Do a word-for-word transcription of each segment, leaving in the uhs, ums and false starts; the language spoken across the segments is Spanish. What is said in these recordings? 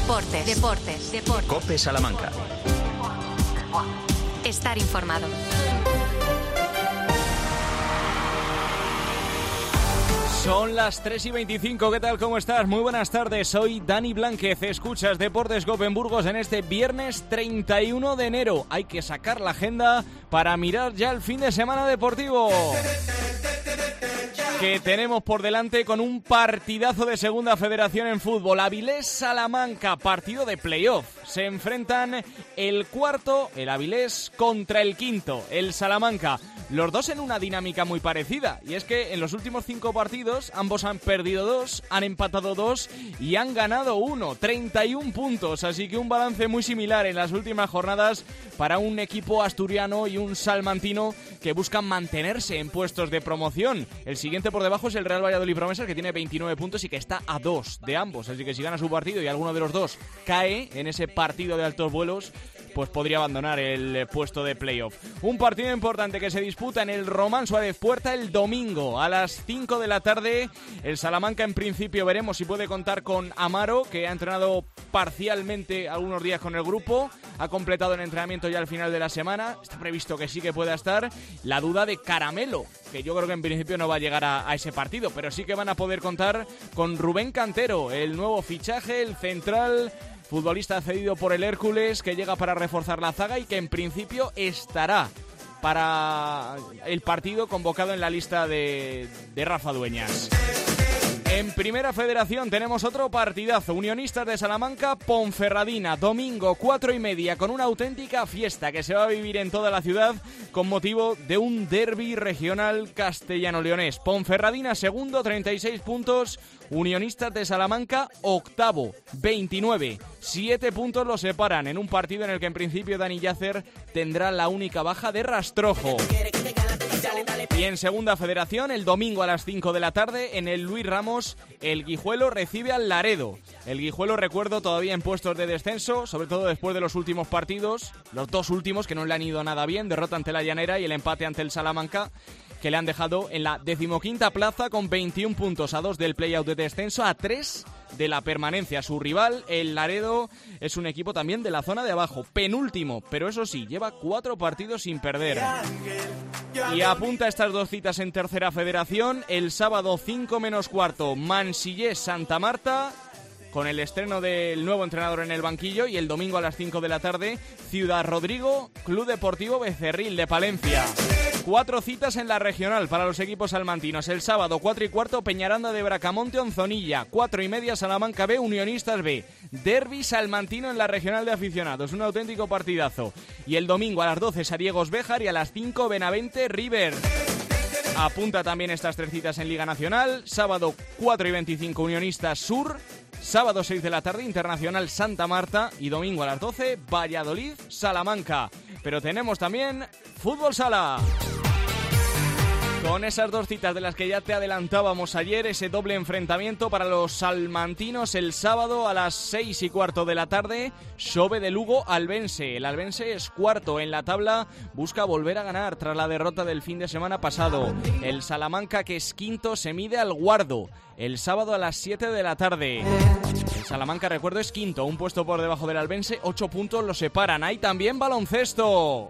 Deportes, deportes, deportes. COPE Salamanca. Estar informado. Son las tres y veinticinco, ¿qué tal? ¿Cómo estás? Muy buenas tardes, soy Dani Blánquez, escuchas Deportes COPE en Burgos en este viernes treinta y uno de enero. Hay que sacar la agenda para mirar ya el fin de semana deportivo que tenemos por delante con un partidazo de Segunda Federación en fútbol. Avilés-Salamanca, partido de playoff. Se enfrentan el cuarto, el Avilés, contra el quinto, el Salamanca. Los dos en una dinámica muy parecida, y es que en los últimos cinco partidos ambos han perdido dos, han empatado dos y han ganado uno, treinta y un puntos, así que un balance muy similar en las últimas jornadas para un equipo asturiano y un salmantino que buscan mantenerse en puestos de promoción. El siguiente por debajo es el Real Valladolid Promesas, que tiene veintinueve puntos y que está a dos de ambos, así que si gana su partido y alguno de los dos cae en ese partido de altos vuelos, pues podría abandonar el puesto de playoff. Un partido importante que se disputa en el Román Suárez Puerta el domingo a las cinco de la tarde. El Salamanca en principio veremos si puede contar con Amaro, que ha entrenado parcialmente algunos días con el grupo, ha completado el entrenamiento ya al final de la semana, está previsto que sí que pueda estar. La duda de Caramelo, que yo creo que en principio no va a llegar a, a ese partido, pero sí que van a poder contar con Rubén Cantero, el nuevo fichaje, el central, futbolista cedido por el Hércules, que llega para reforzar la zaga y que en principio estará para el partido convocado en la lista de, de Rafa Dueñas. En Primera Federación tenemos otro partidazo. Unionistas de Salamanca, Ponferradina, domingo cuatro y media, con una auténtica fiesta que se va a vivir en toda la ciudad con motivo de un derbi regional castellano-leonés. Ponferradina segundo, treinta y seis puntos. Unionistas de Salamanca octavo, veintinueve. Siete puntos los separan en un partido en el que en principio Dani Yacer tendrá la única baja de Rastrojo. Y en Segunda Federación, el domingo a las cinco de la tarde, en el Luis Ramos, el Guijuelo recibe al Laredo. El Guijuelo, recuerdo, todavía en puestos de descenso, sobre todo después de los últimos partidos, los dos últimos que no le han ido nada bien, derrota ante la Llanera y el empate ante el Salamanca, que le han dejado en la decimoquinta plaza con veintiún puntos, a dos del play-out de descenso, a tres de la permanencia. Su rival, el Laredo, es un equipo también de la zona de abajo, penúltimo, pero eso sí, lleva cuatro partidos sin perder. Y apunta estas dos citas en Tercera Federación, el sábado cinco menos cuarto, Mansillés-Santa Marta, con el estreno del nuevo entrenador en el banquillo, y el domingo a las cinco de la tarde, Ciudad Rodrigo, Club Deportivo Becerril de Palencia. Cuatro citas en la regional para los equipos salmantinos. El sábado, cuatro y cuarto, Peñaranda de Bracamonte, Onzonilla. Cuatro y media, Salamanca B, Unionistas B. Derbi salmantino en la regional de aficionados. Un auténtico partidazo. Y el domingo a las doce, Sariegos Béjar, y a las cinco, Benavente River. Apunta también estas tres citas en Liga Nacional. Sábado, cuatro y veinticinco, Unionistas Sur. Sábado, seis de la tarde, Internacional Santa Marta. Y domingo a las doce, Valladolid Salamanca. Pero tenemos también Fútbol Sala. Con esas dos citas de las que ya te adelantábamos ayer, ese doble enfrentamiento para los salmantinos el sábado a las seis y cuarto de la tarde, Xove de Lugo Albense. El Albense es cuarto en la tabla, busca volver a ganar tras la derrota del fin de semana pasado. El Salamanca, que es quinto, se mide al Guardo el sábado a las siete de la tarde. El Salamanca, recuerdo, es quinto, un puesto por debajo del Albense, ocho puntos los separan. Hay también baloncesto.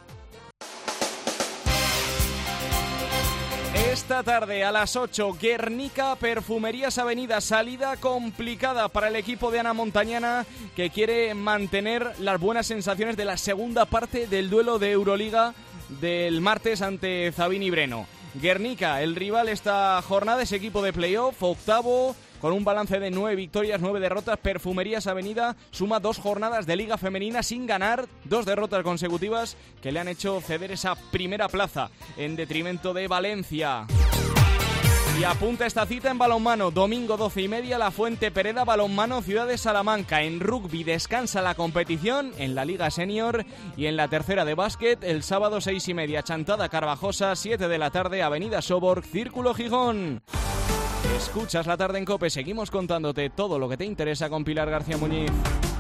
Esta tarde a las ocho, Guernica, Perfumerías Avenida, salida complicada para el equipo de Ana Montañana, que quiere mantener las buenas sensaciones de la segunda parte del duelo de Euroliga del martes ante Zabini Breno. Guernica, el rival esta jornada, es equipo de playoff, octavo, con un balance de nueve victorias, nueve derrotas. Perfumerías Avenida suma dos jornadas de Liga Femenina sin ganar, dos derrotas consecutivas que le han hecho ceder esa primera plaza en detrimento de Valencia. Y apunta esta cita en balonmano, domingo doce y media, La Fuente Pereda Balonmano Ciudad de Salamanca. En rugby descansa la competición en la Liga Senior, y en la tercera de básquet el sábado seis y media, Chantada Carvajosa, siete de la tarde, Avenida Soborg, Círculo Gijón. Escuchas La Tarde en COPE, seguimos contándote todo lo que te interesa con Pilar García Muñiz.